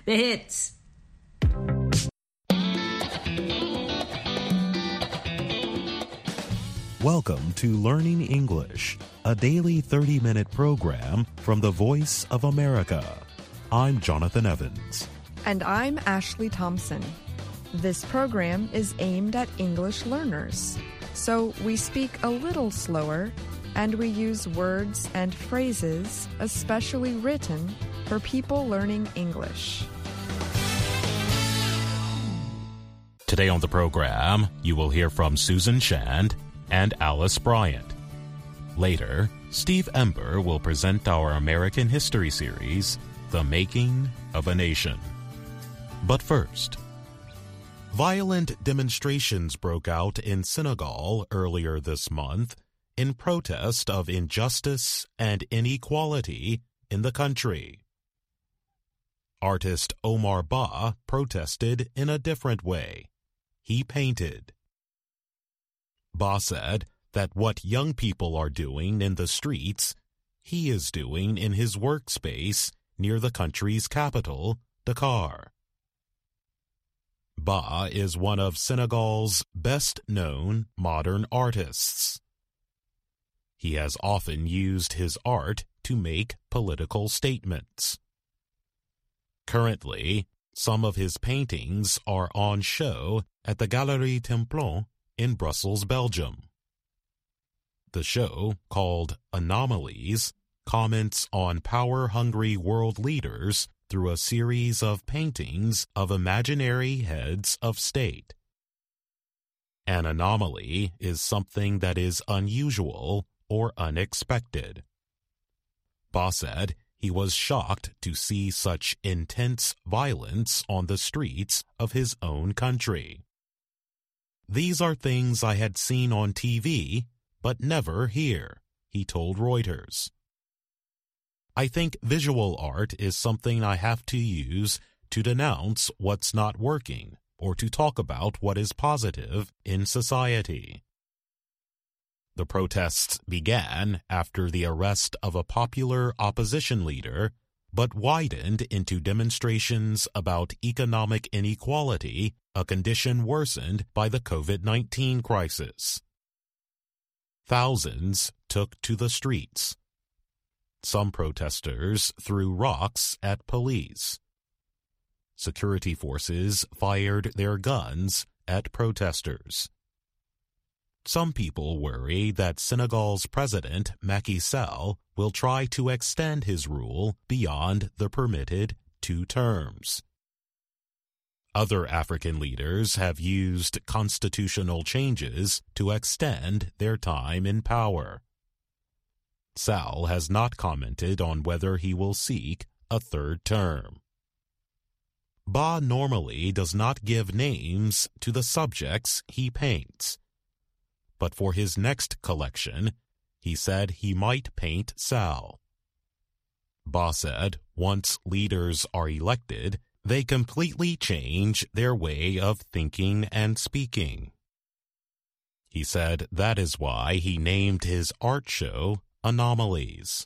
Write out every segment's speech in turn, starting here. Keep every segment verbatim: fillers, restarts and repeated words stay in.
The hits. Welcome to Learning English, a daily thirty-minute program from the Voice of America. I'm Jonathan Evans. And I'm Ashley Thompson. This program is aimed at English learners, so we speak a little slower and we use words and phrases especially written for people learning English. Today on the program, you will hear from Susan Shand and Alice Bryant. Later, Steve Ember will present our American history series, The Making of a Nation. But first, violent demonstrations broke out in Senegal earlier this month in protest of injustice and inequality in the country. Artist Omar Ba protested in a different way. He painted. Ba said that what young people are doing in the streets, he is doing in his workspace near the country's capital, Dakar. Ba is one of Senegal's best-known modern artists. He has often used his art to make political statements. Currently, some of his paintings are on show at the Galerie Templon in Brussels, Belgium. The show, called Anomalies, comments on power-hungry world leaders through a series of paintings of imaginary heads of state. An anomaly is something that is unusual or unexpected. Ba said he was shocked to see such intense violence on the streets of his own country. These are things I had seen on T V, but never here, he told Reuters. I think visual art is something I have to use to denounce what's not working or to talk about what is positive in society. The protests began after the arrest of a popular opposition leader, but widened into demonstrations about economic inequality, a condition worsened by the COVID nineteen crisis. Thousands took to the streets. Some protesters threw rocks at police. Security forces fired their guns at protesters. Some people worry that Senegal's president, Macky Sall, will try to extend his rule beyond the permitted two terms. Other African leaders have used constitutional changes to extend their time in power. Sall has not commented on whether he will seek a third term. Ba normally does not give names to the subjects he paints. But for his next collection, he said he might paint Sall. Ba said once leaders are elected, they completely change their way of thinking and speaking. He said that is why he named his art show Anomalies.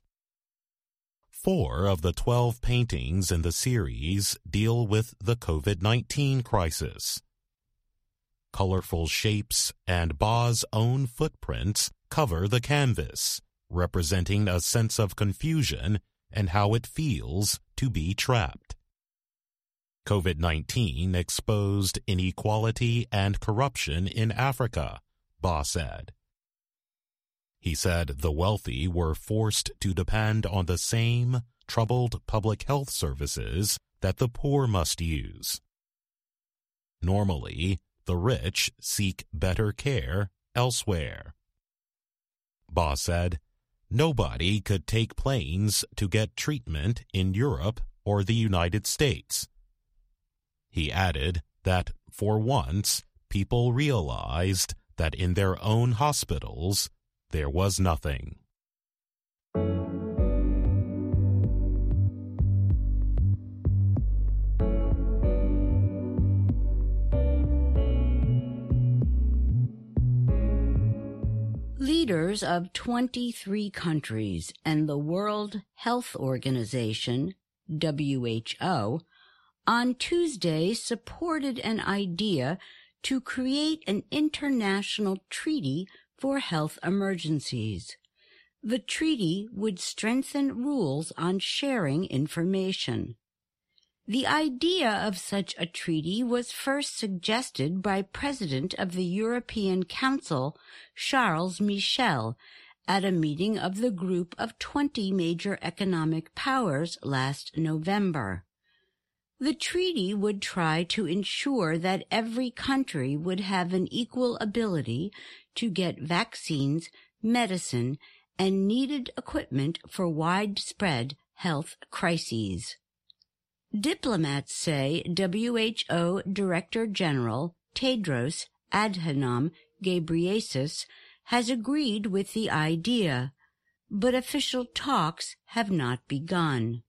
Four of the twelve paintings in the series deal with the COVID nineteen crisis. Colorful shapes and Ba's own footprints cover the canvas, representing a sense of confusion and how it feels to be trapped. COVID nineteen exposed inequality and corruption in Africa, Ba said. He said the wealthy were forced to depend on the same troubled public health services that the poor must use. Normally, the rich seek better care elsewhere. Ba said, nobody could take planes to get treatment in Europe or the United States. He added that, for once, people realized that in their own hospitals there was nothing. Leaders of twenty-three countries and the World Health Organization, W H O, on Tuesday supported an idea to create an international treaty for health emergencies. The treaty would strengthen rules on sharing information. The idea of such a treaty was first suggested by President of the European Council, Charles Michel, at a meeting of the Group of twenty Major Economic Powers last November. The treaty would try to ensure that every country would have an equal ability to get vaccines, medicine, and needed equipment for widespread health crises. Diplomats say W H O Director General Tedros Adhanom Ghebreyesus has agreed with the idea, but official talks have not begun.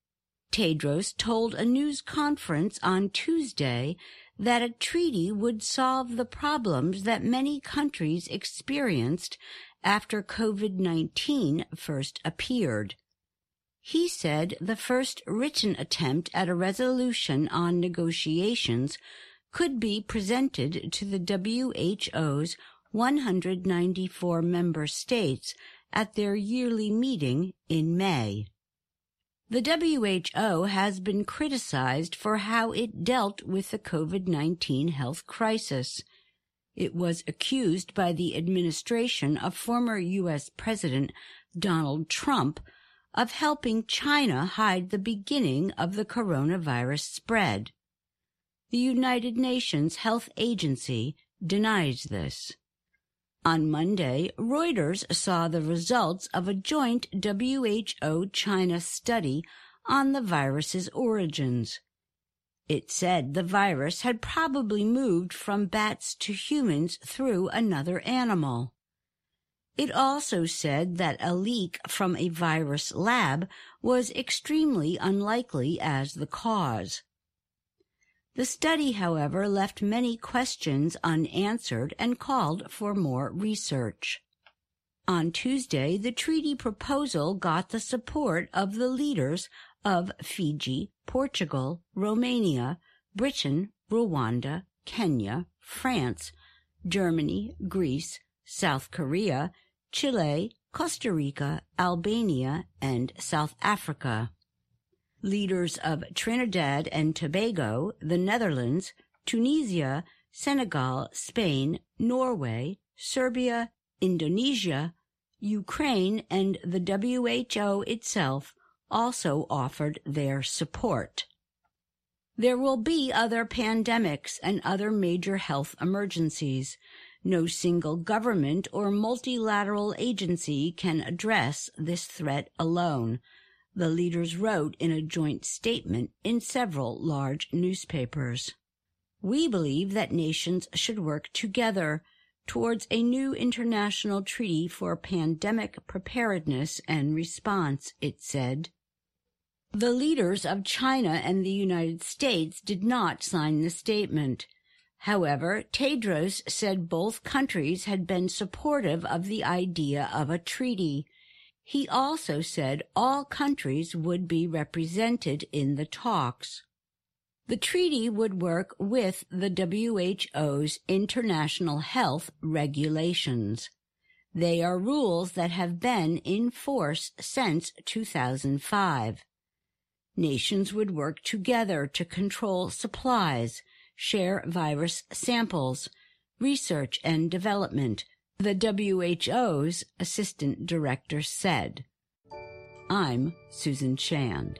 Tedros told a news conference on Tuesday that a treaty would solve the problems that many countries experienced after COVID nineteen first appeared. He said the first written attempt at a resolution on negotiations could be presented to the W H O's one hundred ninety-four member states at their yearly meeting in May. The W H O has been criticized for how it dealt with the COVID nineteen health crisis. It was accused by the administration of former U S President Donald Trump of helping China hide the beginning of the coronavirus spread. The United Nations Health Agency denies this. On Monday, Reuters saw the results of a joint W H O-China study on the virus's origins. It said the virus had probably moved from bats to humans through another animal. It also said that a leak from a virus lab was extremely unlikely as the cause. The study, however, left many questions unanswered and called for more research. On Tuesday, the treaty proposal got the support of the leaders of Fiji, Portugal, Romania, Britain, Rwanda, Kenya, France, Germany, Greece, South Korea, Chile, Costa Rica, Albania, and South Africa. Leaders of Trinidad and Tobago, the Netherlands, Tunisia, Senegal, Spain, Norway, Serbia, Indonesia, Ukraine, and the W H O itself also offered their support. There will be other pandemics and other major health emergencies. No single government or multilateral agency can address this threat alone, the leaders wrote in a joint statement in several large newspapers. We believe that nations should work together towards a new international treaty for pandemic preparedness and response, it said. The leaders of China and the United States did not sign the statement. However, Tedros said both countries had been supportive of the idea of a treaty. He also said all countries would be represented in the talks. The treaty would work with the W H O's international health regulations. They are rules that have been in force since two thousand five. Nations would work together to control supplies, share virus samples, research and development, the W H O's assistant director said. I'm Susan Shand.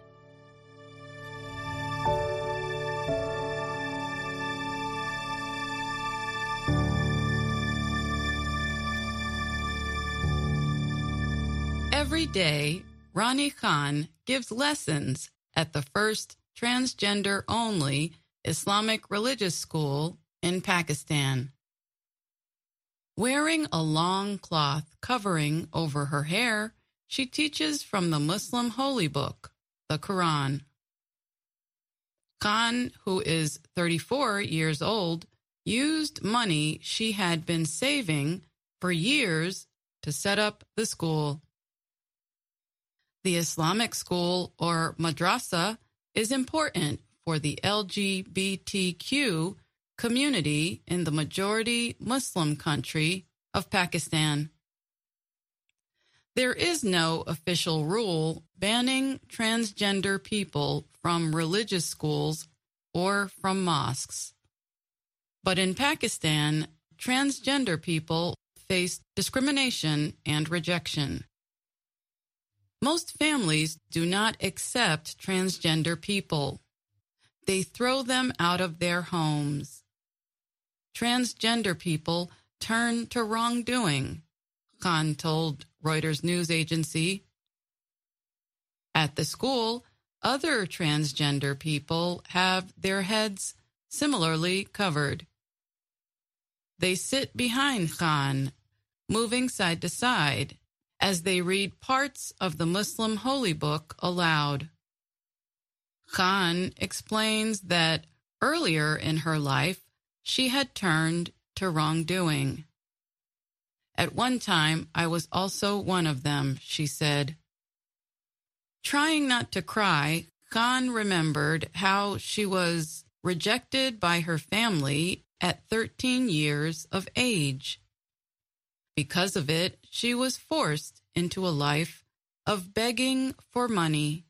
Every day, Rani Khan gives lessons at the first transgender-only Islamic religious school in Pakistan. Wearing a long cloth covering over her hair, she teaches from the Muslim holy book, the Quran. Khan, who is thirty-four years old, used money she had been saving for years to set up the school. The Islamic school, or madrasa, is important for the L G B T Q community in the majority Muslim country of Pakistan. There is no official rule banning transgender people from religious schools or from mosques. But in Pakistan, transgender people face discrimination and rejection. Most families do not accept transgender people. They throw them out of their homes. Transgender people turn to wrongdoing, Khan told Reuters news agency. At the school, other transgender people have their heads similarly covered. They sit behind Khan, moving side to side, as they read parts of the Muslim holy book aloud. Khan explains that earlier in her life, she had turned to wrongdoing. At one time, I was also one of them, she said. Trying not to cry, Khan remembered how she was rejected by her family at thirteen years of age. Because of it, she was forced into a life of begging for money.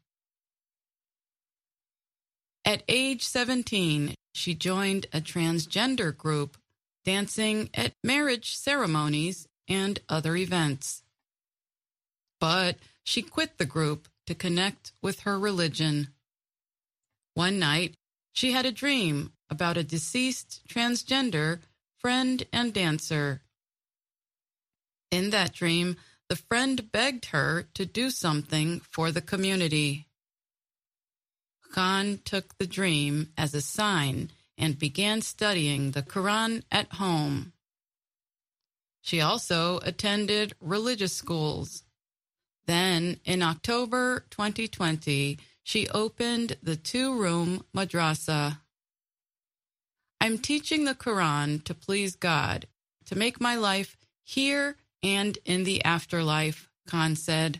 At age seventeen, she joined a transgender group, dancing at marriage ceremonies and other events. But she quit the group to connect with her religion. One night, she had a dream about a deceased transgender friend and dancer. In that dream, the friend begged her to do something for the community. Khan took the dream as a sign and began studying the Quran at home. She also attended religious schools. Then, in October twenty twenty, she opened the two-room madrasa. I'm teaching the Quran to please God, to make my life here and in the afterlife, Khan said.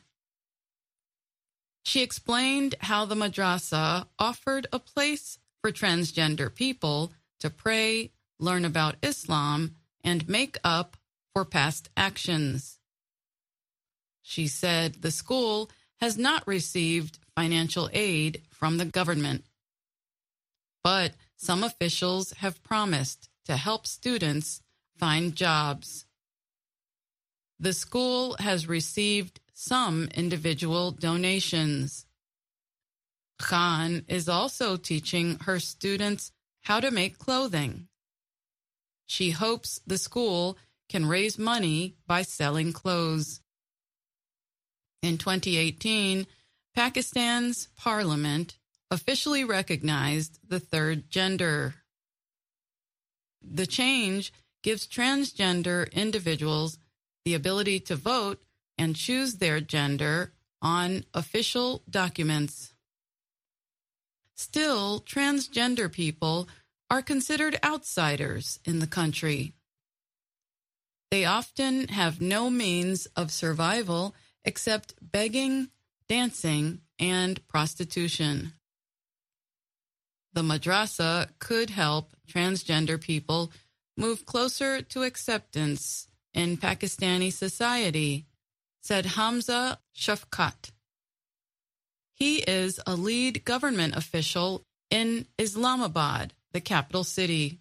She explained how the madrasa offered a place for transgender people to pray, learn about Islam, and make up for past actions. She said the school has not received financial aid from the government, but some officials have promised to help students find jobs. The school has received some individual donations. Khan is also teaching her students how to make clothing. She hopes the school can raise money by selling clothes. In twenty eighteen, Pakistan's parliament officially recognized the third gender. The change gives transgender individuals the ability to vote and choose their gender on official documents. Still, transgender people are considered outsiders in the country. They often have no means of survival except begging, dancing, and prostitution. The madrasa could help transgender people move closer to acceptance in Pakistani society, said Hamza Shafkat. He is a lead government official in Islamabad, the capital city.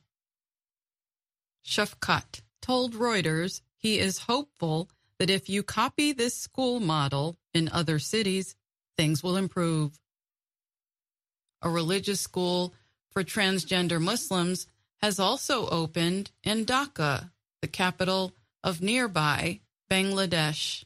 Shafkat told Reuters he is hopeful that if you copy this school model in other cities, things will improve. A religious school for transgender Muslims has also opened in Dhaka, the capital of nearby Bangladesh.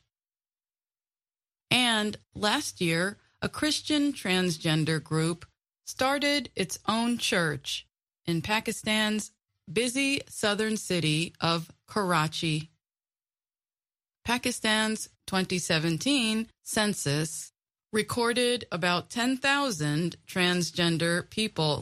And last year, a Christian transgender group started its own church in Pakistan's busy southern city of Karachi. Pakistan's twenty seventeen census recorded about ten thousand transgender people.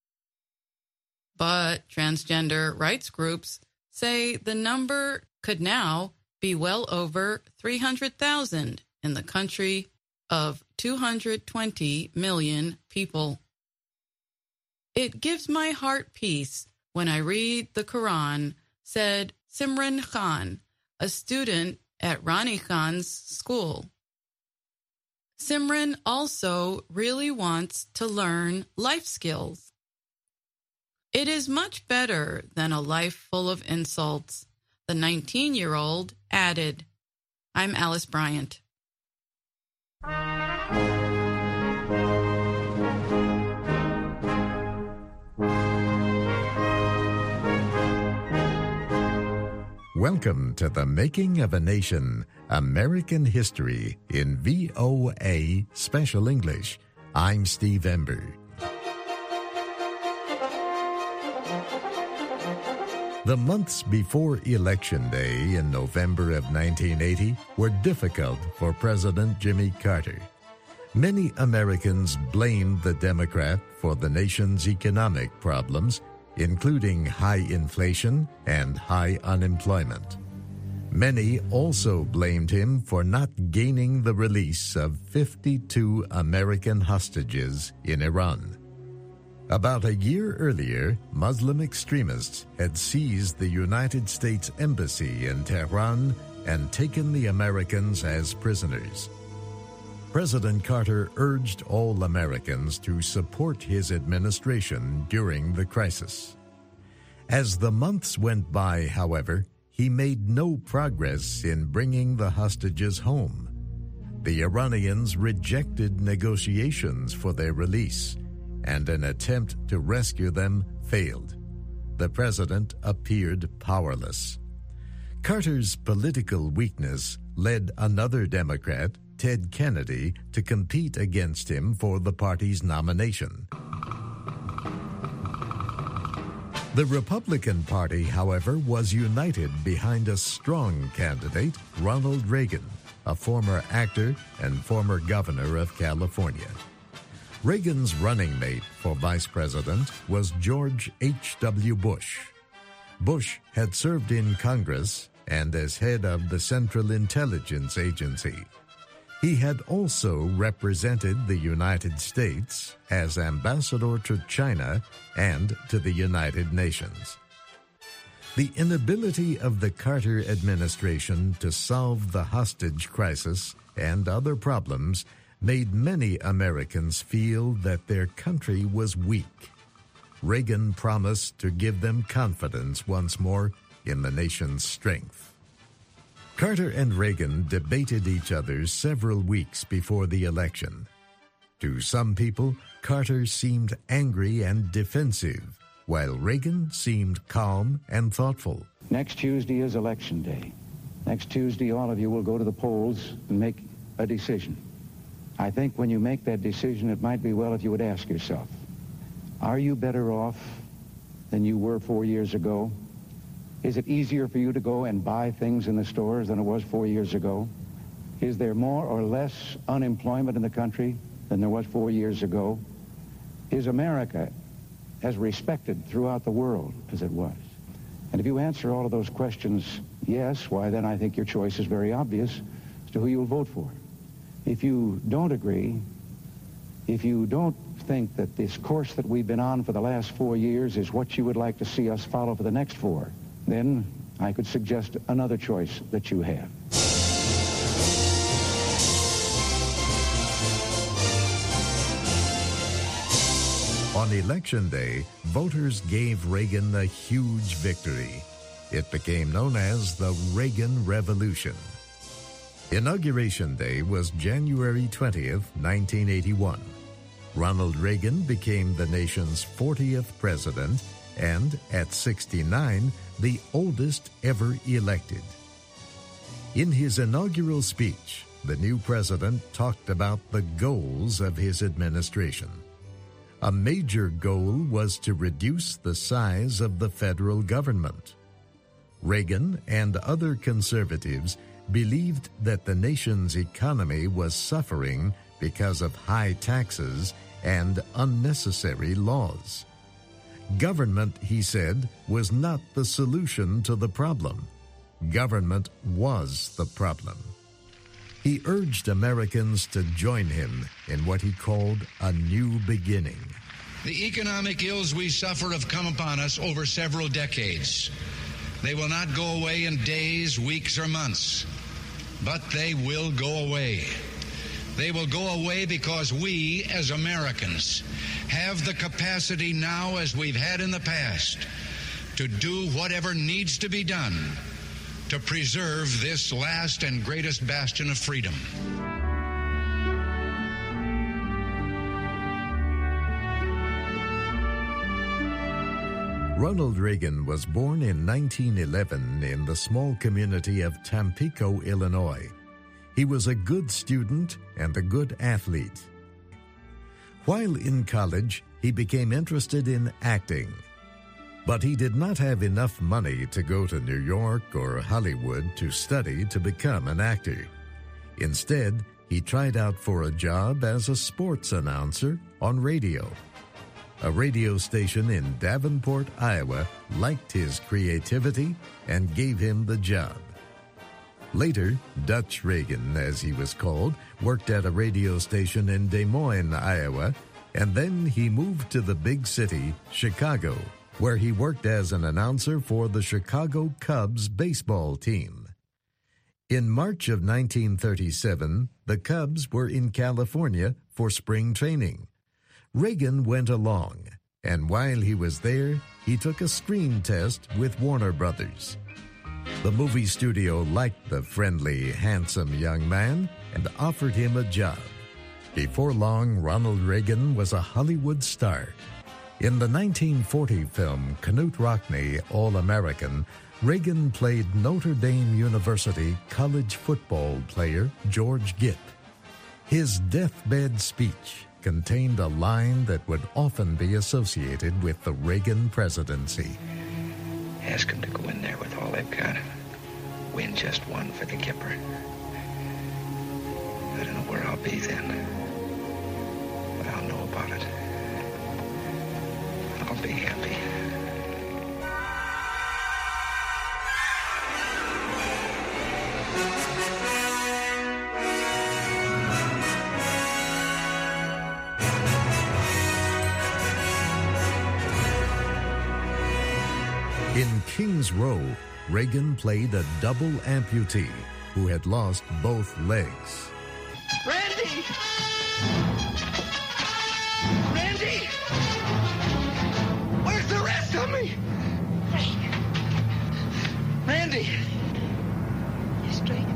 But transgender rights groups say the number could now be well over three hundred thousand in the country of two hundred twenty million people. It gives my heart peace when I read the Quran, said Simran Khan, a student at Rani Khan's school. Simran also really wants to learn life skills. It is much better than a life full of insults, the nineteen-year-old added. I'm Alice Bryant. Welcome to The Making of a Nation, American History in V O A Special English. I'm Steve Ember. The months before Election Day in November of nineteen eighty were difficult for President Jimmy Carter. Many Americans blamed the Democrat for the nation's economic problems, including high inflation and high unemployment. Many also blamed him for not gaining the release of fifty-two American hostages in Iran. About a year earlier, Muslim extremists had seized the United States Embassy in Tehran and taken the Americans as prisoners. President Carter urged all Americans to support his administration during the crisis. As the months went by, however, he made no progress in bringing the hostages home. The Iranians rejected negotiations for their release, and an attempt to rescue them failed. The president appeared powerless. Carter's political weakness led another Democrat, Ted Kennedy, to compete against him for the party's nomination. The Republican Party, however, was united behind a strong candidate, Ronald Reagan, a former actor and former governor of California. Reagan's running mate for vice president was George H W Bush. Bush had served in Congress and as head of the Central Intelligence Agency. He had also represented the United States as ambassador to China and to the United Nations. The inability of the Carter administration to solve the hostage crisis and other problems made many Americans feel that their country was weak. Reagan promised to give them confidence once more in the nation's strength. Carter and Reagan debated each other several weeks before the election. To some people, Carter seemed angry and defensive, while Reagan seemed calm and thoughtful. Next Tuesday is Election Day. Next Tuesday, all of you will go to the polls and make a decision. I think when you make that decision, it might be well if you would ask yourself, are you better off than you were four years ago? Is it easier for you to go and buy things in the stores than it was four years ago? Is there more or less unemployment in the country than there was four years ago? Is America as respected throughout the world as it was? And if you answer all of those questions yes, why then I think your choice is very obvious as to who you will vote for. If you don't agree, if you don't think that this course that we've been on for the last four years is what you would like to see us follow for the next four, then I could suggest another choice that you have. On Election Day, voters gave Reagan a huge victory. It became known as the Reagan Revolution. Inauguration Day was January twentieth, nineteen eighty-one. Ronald Reagan became the nation's fortieth president and, at sixty-nine, the oldest ever elected. In his inaugural speech, the new president talked about the goals of his administration. A major goal was to reduce the size of the federal government. Reagan and other conservatives believed that the nation's economy was suffering because of high taxes and unnecessary laws. Government, he said, was not the solution to the problem. Government was the problem. He urged Americans to join him in what he called a new beginning. The economic ills we suffer have come upon us over several decades. They will not go away in days, weeks, or months, but they will go away. They will go away because we, as Americans, have the capacity now, as we've had in the past, to do whatever needs to be done to preserve this last and greatest bastion of freedom. Ronald Reagan was born in nineteen eleven in the small community of Tampico, Illinois. He was a good student and a good athlete. While in college, he became interested in acting. But he did not have enough money to go to New York or Hollywood to study to become an actor. Instead, he tried out for a job as a sports announcer on radio. A radio station in Davenport, Iowa, liked his creativity and gave him the job. Later, Dutch Reagan, as he was called, worked at a radio station in Des Moines, Iowa, and then he moved to the big city, Chicago, where he worked as an announcer for the Chicago Cubs baseball team. In March of nineteen thirty-seven, the Cubs were in California for spring training. Reagan went along, and while he was there, he took a screen test with Warner Brothers. The movie studio liked the friendly, handsome young man and offered him a job. Before long, Ronald Reagan was a Hollywood star. In the nineteen forty film Knute Rockne, All-American, Reagan played Notre Dame University college football player George Gipp. His deathbed speech contained a line that would often be associated with the Reagan presidency. Ask them to go in there with all they've got. Win just one for the Gipper. I don't know where I'll be then, but I'll know about it. I'll be happy. In King's Row, Reagan played a double amputee who had lost both legs. Randy! Randy! Where's the rest of me? Randy! You straight?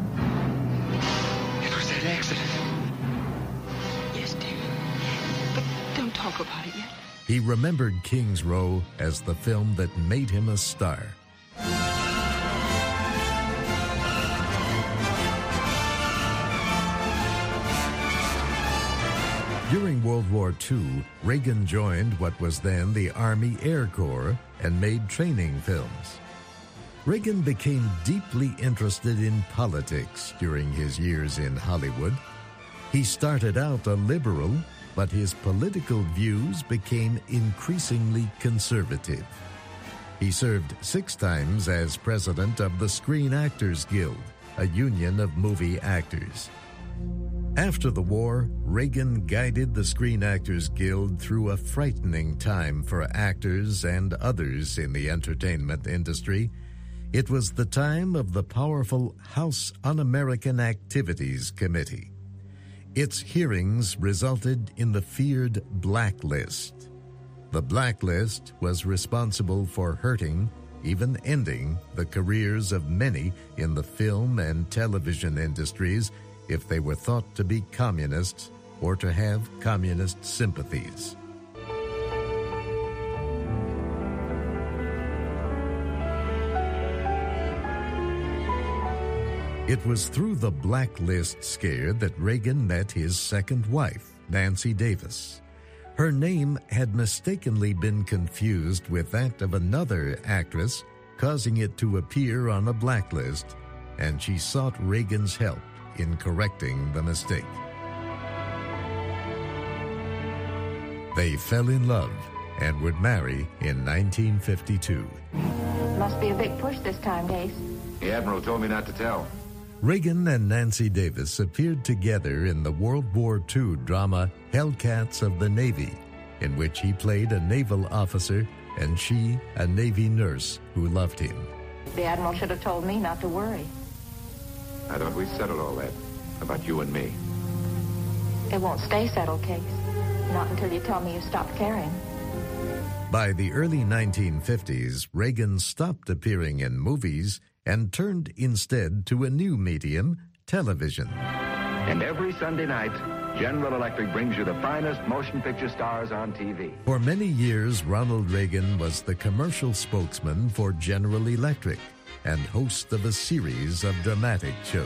It was that accident. Yes, dear. But don't talk about it yet. He remembered King's Row as the film that made him a star. During World War Two, Reagan joined what was then the Army Air Corps and made training films. Reagan became deeply interested in politics during his years in Hollywood. He started out a liberal, but his political views became increasingly conservative. He served six times as president of the Screen Actors Guild, a union of movie actors. After the war, Reagan guided the Screen Actors Guild through a frightening time for actors and others in the entertainment industry. It was the time of the powerful House Un-American Activities Committee. Its hearings resulted in the feared blacklist. The blacklist was responsible for hurting, even ending, the careers of many in the film and television industries if they were thought to be communists or to have communist sympathies. It was through the blacklist scare that Reagan met his second wife, Nancy Davis. Her name had mistakenly been confused with that of another actress, causing it to appear on a blacklist, and she sought Reagan's help in correcting the mistake. They fell in love and would marry in nineteen fifty-two. Must be a big push this time, Dace. The Admiral told me not to tell. Reagan and Nancy Davis appeared together in the World War Two drama Hellcats of the Navy in which he played a naval officer and she a Navy nurse who loved him. The Admiral should have told me not to worry. I thought we settled all that about you and me. It won't stay settled, Case. Not until you tell me you stopped caring. By the early nineteen fifties, Reagan stopped appearing in movies and turned instead to a new medium, television. And every Sunday night, General Electric brings you the finest motion picture stars on T V. For many years, Ronald Reagan was the commercial spokesman for General Electric and host of a series of dramatic shows.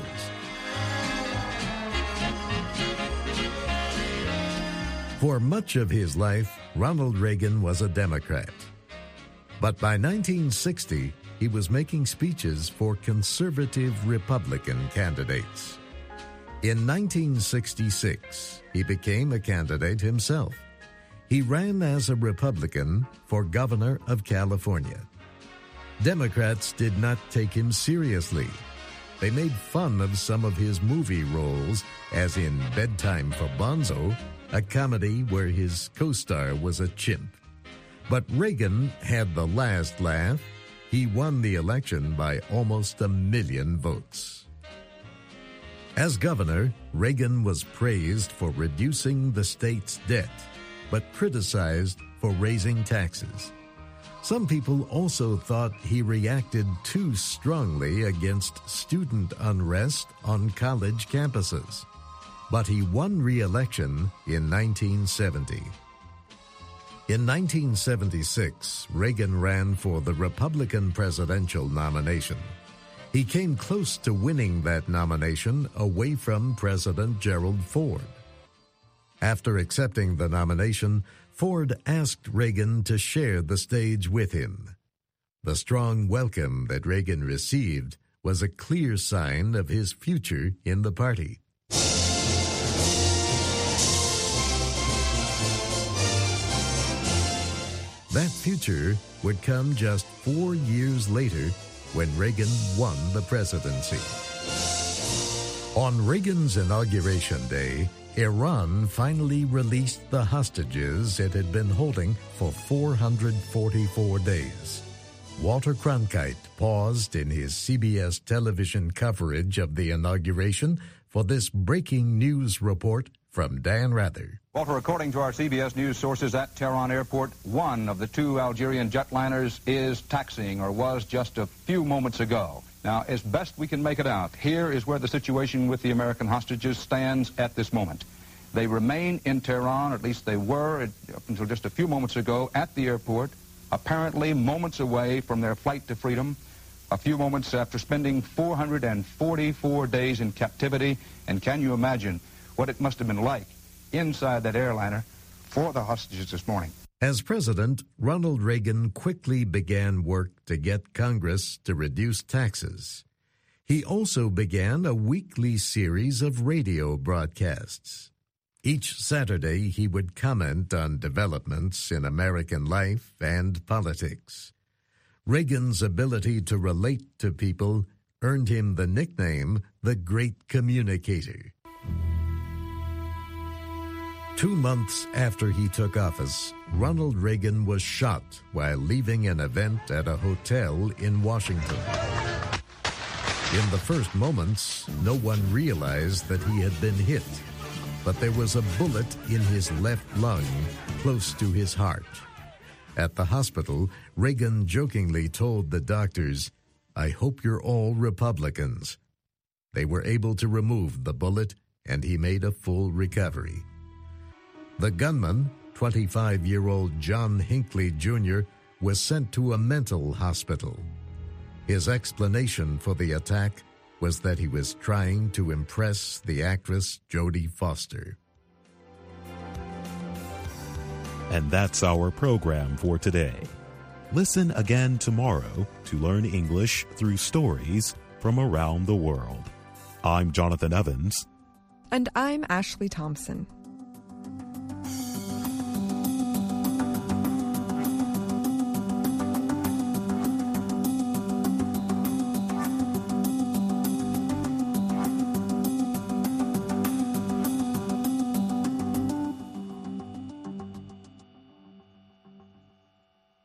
For much of his life, Ronald Reagan was a Democrat. But by nineteen sixty, he was making speeches for conservative Republican candidates. In nineteen sixty-six, he became a candidate himself. He ran as a Republican for governor of California. Democrats did not take him seriously. They made fun of some of his movie roles, as in Bedtime for Bonzo, a comedy where his co-star was a chimp. But Reagan had the last laugh. He won the election by almost a million votes. As governor, Reagan was praised for reducing the state's debt, but criticized for raising taxes. Some people also thought he reacted too strongly against student unrest on college campuses. But he won re-election in nineteen seventy. In nineteen seventy-six, Reagan ran for the Republican presidential nomination. He came close to winning that nomination away from President Gerald Ford. After accepting the nomination, Ford asked Reagan to share the stage with him. The strong welcome that Reagan received was a clear sign of his future in the party. That future would come just four years later when Reagan won the presidency. On Reagan's inauguration day, Iran finally released the hostages it had been holding for four hundred forty-four days. Walter Cronkite paused in his C B S television coverage of the inauguration for this breaking news report from Dan Rather. Walter, according to our C B S News sources at Tehran Airport, one of the two Algerian jetliners is taxiing, or was just a few moments ago. Now, as best we can make it out, here is where the situation with the American hostages stands at this moment. They remain in Tehran, or at least they were up until just a few moments ago, at the airport, apparently moments away from their flight to freedom, a few moments after spending four hundred forty-four days in captivity. And can you imagine what it must have been like inside that airliner for the hostages this morning? As president, Ronald Reagan quickly began work to get Congress to reduce taxes. He also began a weekly series of radio broadcasts. Each Saturday, he would comment on developments in American life and politics. Reagan's ability to relate to people earned him the nickname the Great Communicator. Two months after he took office, Ronald Reagan was shot while leaving an event at a hotel in Washington. In the first moments, no one realized that he had been hit, but there was a bullet in his left lung close to his heart. At the hospital, Reagan jokingly told the doctors, "I hope you're all Republicans." They were able to remove the bullet, and he made a full recovery. The gunman, twenty-five-year-old John Hinckley Junior, was sent to a mental hospital. His explanation for the attack was that he was trying to impress the actress Jodie Foster. And that's our program for today. Listen again tomorrow to learn English through stories from around the world. I'm Jonathan Evans. And I'm Ashley Thompson.